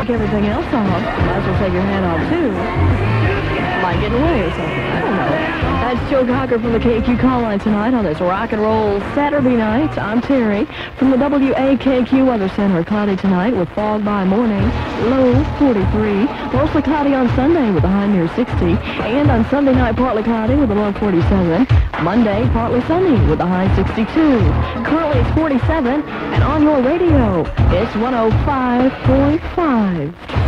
take everything else off, might as well take your hat off, too. Might get away or something. I don't know. That's Joe Cocker from the KQ Call Line tonight on this rock and roll Saturday night. I'm Terry from the WAKQ Weather Center. Cloudy tonight with fog by morning, low 43. Mostly cloudy on Sunday with a high near 60. And on Sunday night, partly cloudy with a low 47. Monday, partly sunny with a high 62. Currently it's 47. And on your radio, it's 105.5.